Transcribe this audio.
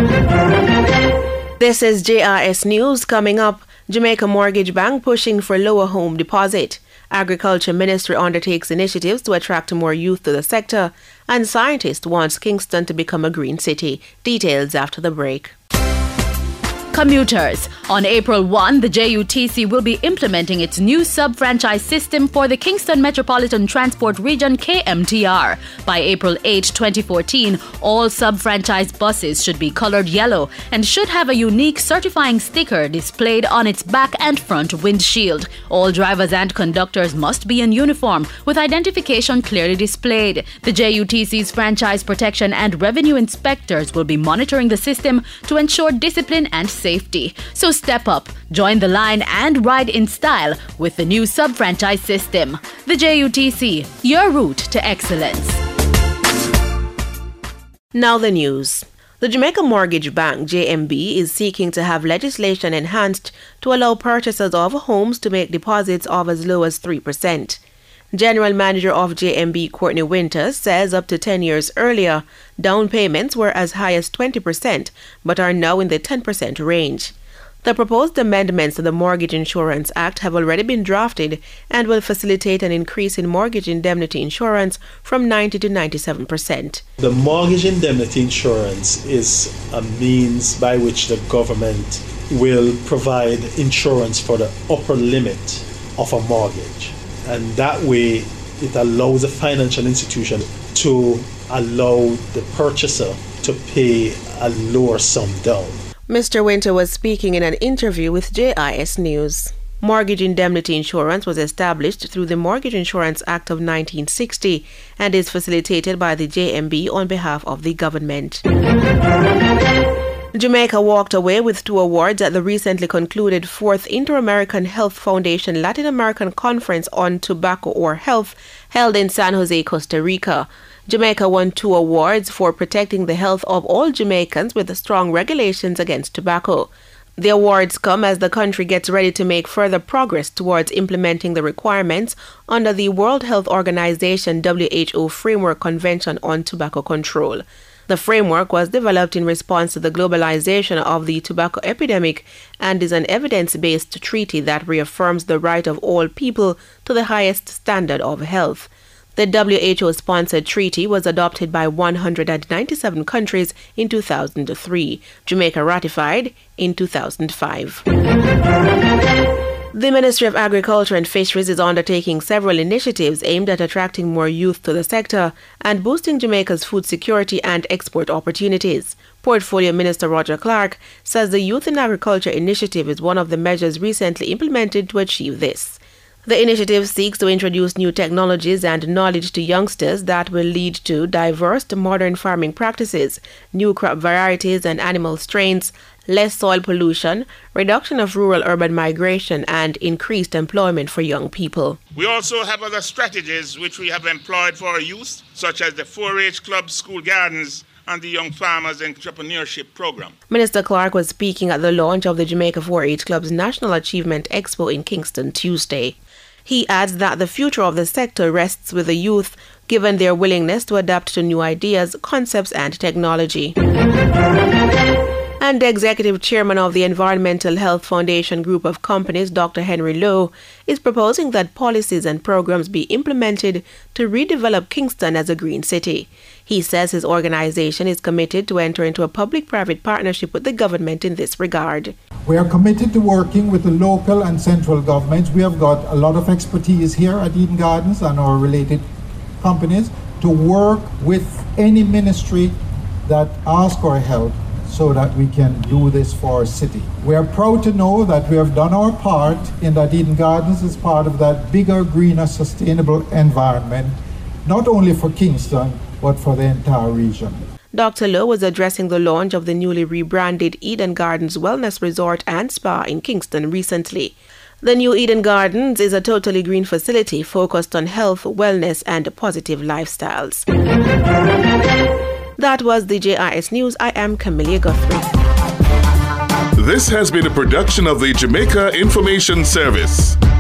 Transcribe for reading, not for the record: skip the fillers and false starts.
This is JRS News. Coming up, Jamaica Mortgage Bank pushing for lower home deposit. Agriculture Ministry undertakes initiatives to attract more youth to the sector. And scientist wants Kingston to become a green city. Details after the break. Commuters. On April 1, the JUTC will be implementing its new sub-franchise system for the Kingston Metropolitan Transport Region KMTR. By April 8, 2014, all sub-franchise buses should be colored yellow and should have a unique certifying sticker displayed on its back and front windshield. All drivers and conductors must be in uniform with identification clearly displayed. The JUTC's franchise protection and revenue inspectors will be monitoring the system to ensure discipline and safety. So step up, join the line and ride in style with the new sub-franchise system. The JUTC, your route to excellence. Now the news. The Jamaica Mortgage Bank, JMB, is seeking to have legislation enhanced to allow purchasers of homes to make deposits of as low as 3%. General Manager of JMB, Courtney Winters, says up to 10 years earlier, down payments were as high as 20%, but are now in the 10% range. The proposed amendments to the Mortgage Insurance Act have already been drafted and will facilitate an increase in mortgage indemnity insurance from 90 to 97%. The mortgage indemnity insurance is a means by which the government will provide insurance for the upper limit of a mortgage. And that way, it allows a financial institution to allow the purchaser to pay a lower sum down. Mr. Winter was speaking in an interview with JIS News. Mortgage indemnity insurance was established through the Mortgage Insurance Act of 1960 and is facilitated by the JMB on behalf of the government. Jamaica walked away with 2 awards at the recently concluded 4th Inter-American Health Foundation Latin American Conference on Tobacco or Health held in San Jose, Costa Rica. Jamaica won 2 awards for protecting the health of all Jamaicans with strong regulations against tobacco. The awards come as the country gets ready to make further progress towards implementing the requirements under the World Health Organization WHO Framework Convention on Tobacco Control. The framework was developed in response to the globalization of the tobacco epidemic and is an evidence-based treaty that reaffirms the right of all people to the highest standard of health. The WHO-sponsored treaty was adopted by 197 countries in 2003. Jamaica ratified in 2005. The Ministry of Agriculture and Fisheries is undertaking several initiatives aimed at attracting more youth to the sector and boosting Jamaica's food security and export opportunities. Portfolio Minister Roger Clark says the Youth in Agriculture initiative is one of the measures recently implemented to achieve this. The initiative seeks to introduce new technologies and knowledge to youngsters that will lead to diverse modern farming practices, new crop varieties and animal strains, less soil pollution, reduction of rural-urban migration, and increased employment for young people. We also have other strategies which we have employed for our youth, such as the 4-H Club School Gardens and the Young Farmers Entrepreneurship Program. Minister Clark was speaking at the launch of the Jamaica 4-H Club's National Achievement Expo in Kingston Tuesday. He adds that the future of the sector rests with the youth, given their willingness to adapt to new ideas, concepts, and technology. And the Executive Chairman of the Environmental Health Foundation Group of Companies, Dr. Henry Lowe, is proposing that policies and programs be implemented to redevelop Kingston as a green city. He says his organization is committed to enter into a public-private partnership with the government in this regard. We are committed to working with the local and central governments. We have got a lot of expertise here at Eden Gardens and our related companies to work with any ministry that asks our help so that we can do this for our city. We are proud to know that we have done our part in that Eden Gardens is part of that bigger, greener, sustainable environment, not only for Kingston, but for the entire region. Dr. Lowe was addressing the launch of the newly rebranded Eden Gardens Wellness Resort and Spa in Kingston recently. The new Eden Gardens is a totally green facility focused on health, wellness, and positive lifestyles. That was the JIS News. I am Camelia Guthrie. This has been a production of the Jamaica Information Service.